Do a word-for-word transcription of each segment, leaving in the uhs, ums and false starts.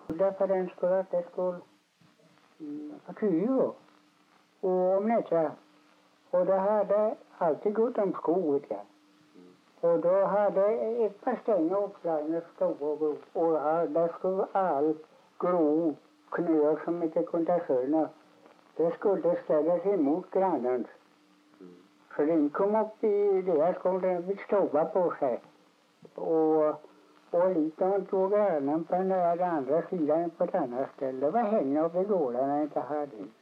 Därför den skulle att det skulle förtyra och om nätter. Och det hade alltid gått om skoget, ja. Och då hade ett par stänger uppslagna stora och, och där skulle all grå knöer som inte kunde söna. Det skulle ställas emot grannens. Så den kom upp i deras kom den stova på sig. Och, och lite tog grannen på den där andra sidan på ett annat ställe. Det var henne uppe i gården när inte hade hus.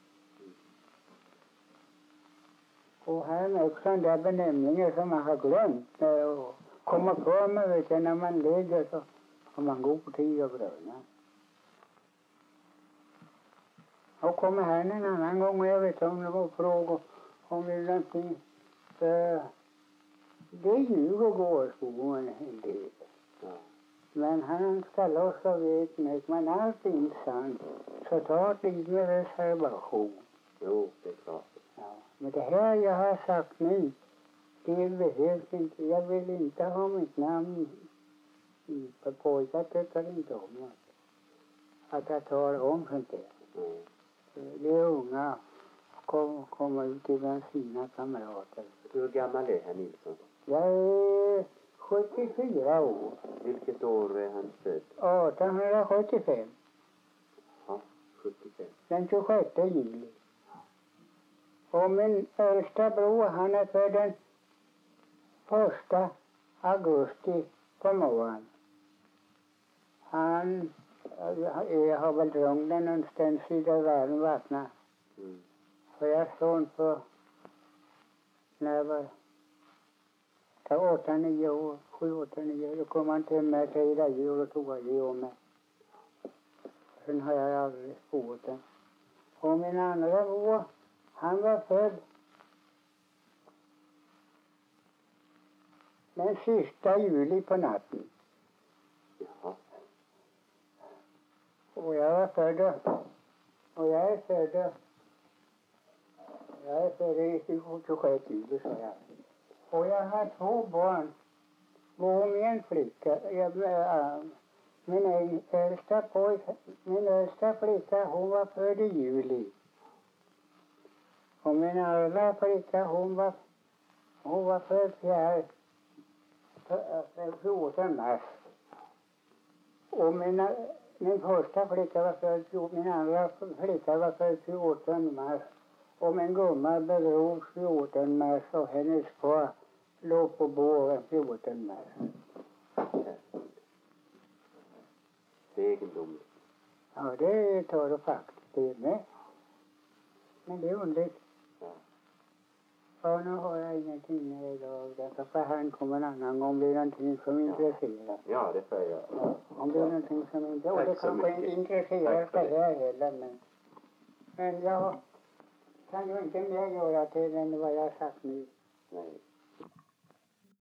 Och här är också den där benämningen som man har glömt. Och kommer på mig, vet jag, när man lägger så har man god tid och gröna. Och kommer här en annan gång och jag vet om det var frågor om det någonting. För det ljuger gårdsboen en del. Ja. Men han ska låsa vet mig, men allt är inte sant. Så ta ett liv med reservation. Jo, det är klart. Ja. Men det här jag har sagt nu, det behövs inte. Jag vill inte ha mitt namn på pojkar, tycker inte om att, att jag tar om sånt där. Mm. Det är unga kom, kommer ut till sina kamrater. Hur gammal är herr Nilsson? Jag är sjuttiofyra år. Vilket år är han född? artonhundrasjuttiofem. Ja, sjuttiofem. Den tjugosjätte juli. Och min äldsta bror, han är född den första augusti på morgonen. Han jag har väl drömmen någonstans i där världen vattna. Mm. För jag såg på när jag var åtta, nio år, sju, åtta, nio år. Då kom han till mig till det jul och tog det om mig. Sen har jag aldrig spårat den. Och min andra bror, han var född den sista juli på natten. Jaha. Och jag var född och jag är född jag är född i tjugosjätte juli, så jag. Och jag har två barn. Två med en flicka. Jag, äh, min äldsta pojke, min äldsta flicka, hon var född i juli. Och min andra flicka, hon var hon var född fjärde fjortonde mars. Och mina min första flicka var född, min andra flicka var född fjortonde mars. Och min gumma bedrogs fjortonde mars och hennes far låg på båren fjortonde mars. Det är egendomligt. Ja, det tar det faktiskt det med. Men det är underligt. Ja. Ja, nu har jag ingenting med idag. Därför får han komma en annan gång om det är någonting som intresserar. Ja, det får jag. Ja, om det är någonting som inte... Och det kanske inte intresserar så här heller, men... Men jag kan ju inte mer göra till än vad jag har sagt nu. Nej.